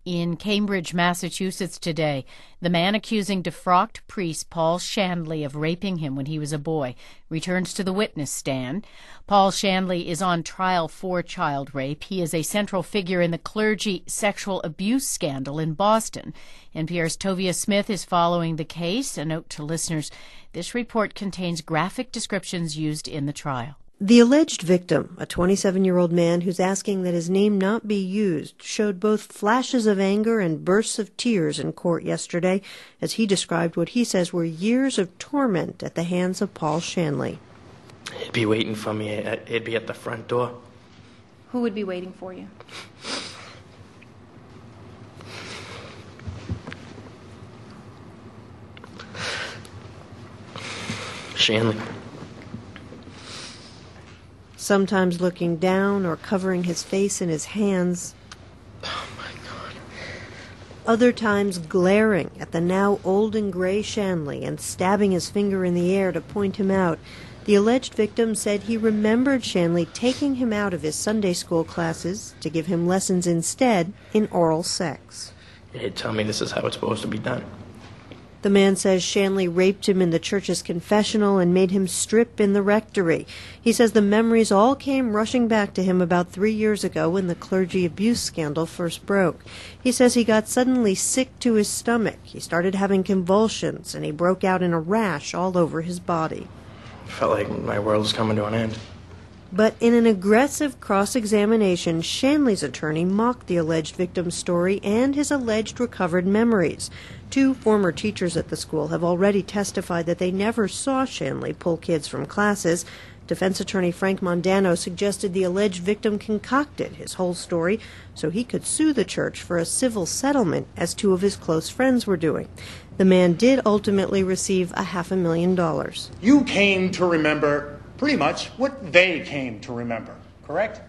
In Cambridge, Massachusetts today, the man accusing defrocked priest Paul Shanley of raping him when he was a boy returns to the witness stand. Paul Shanley is on trial for child rape. He is a central figure in the clergy sexual abuse scandal in Boston. NPR's Tovia Smith is following the case. A note to listeners, this report contains graphic descriptions used in the trial. The alleged victim, a 27-year-old man who's asking that his name not be used, showed both flashes of anger and bursts of tears in court yesterday as he described what he says were years of torment at the hands of Paul Shanley. He'd be waiting for me. He'd be at the front door. Who would be waiting for you? Shanley. Sometimes looking down or covering his face in his hands. Oh, my God. Other times glaring at the now old and gray Shanley and stabbing his finger in the air to point him out. The alleged victim said he remembered Shanley taking him out of his Sunday school classes to give him lessons instead in oral sex. He'd tell me this is how it's supposed to be done. The man says Shanley raped him in the church's confessional and made him strip in the rectory. He says the memories all came rushing back to him about 3 years ago when the clergy abuse scandal first broke. He says he got suddenly sick to his stomach. He started having convulsions, and he broke out in a rash all over his body. Felt like my world was coming to an end. But in an aggressive cross-examination, Shanley's attorney mocked the alleged victim's story and his alleged recovered memories. 2 former teachers at the school have already testified that they never saw Shanley pull kids from classes. Defense attorney Frank Mondano suggested the alleged victim concocted his whole story so he could sue the church for a civil settlement, as 2 of his close friends were doing. The man did ultimately receive $500,000. You came to remember pretty much what they came to remember, correct?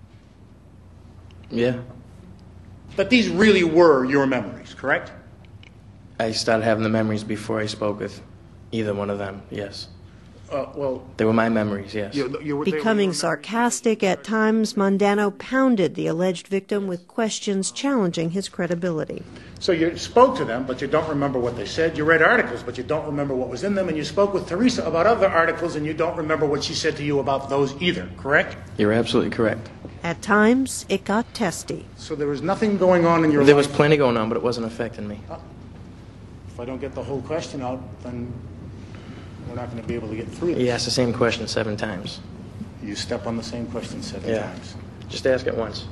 Yeah. But these really were your memories, correct? I started having the memories before I spoke with either one of them, yes. Well, They were my memories, yes. Becoming sarcastic at times, Mondano pounded the alleged victim with questions challenging his credibility. So you spoke to them, but you don't remember what they said. You read articles, but you don't remember what was in them. And you spoke with Teresa about other articles, and you don't remember what she said to you about those either, correct? You're absolutely correct. At times, it got testy. So there was nothing going on in your There life. was plenty going on, but it wasn't affecting me. If I don't get the whole question out, then we're not going to be able to get through this. He asked the same question 7 times. You step on the same question 7 Yeah. times. Just ask it once.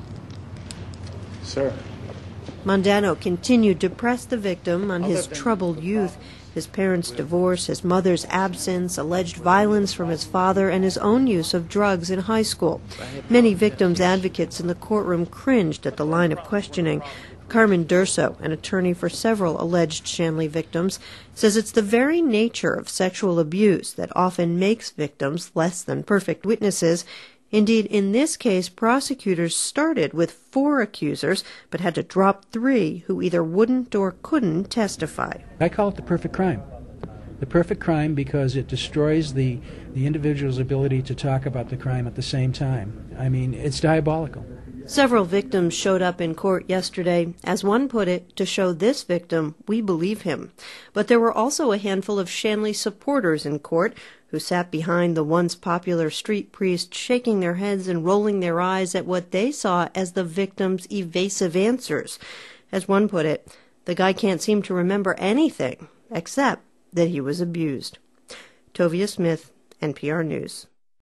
Sir. Mondano continued to press the victim on his troubled youth, his parents' divorce, his mother's absence, alleged violence from his father, and his own use of drugs in high school. Many victims' advocates in the courtroom cringed at the line of questioning. Carmen Durso, an attorney for several alleged Shanley victims, says it's the very nature of sexual abuse that often makes victims less than perfect witnesses. Indeed, in this case, prosecutors started with 4 accusers, but had to drop 3 who either wouldn't or couldn't testify. I call it the perfect crime. The perfect crime because it destroys the individual's ability to talk about the crime at the same time. I mean, it's diabolical. Several victims showed up in court yesterday, as one put it, to show this victim we believe him. But there were also a handful of Shanley supporters in court who sat behind the once popular street priest, shaking their heads and rolling their eyes at what they saw as the victim's evasive answers. As one put it, the guy can't seem to remember anything except that he was abused. Tovia Smith, NPR News.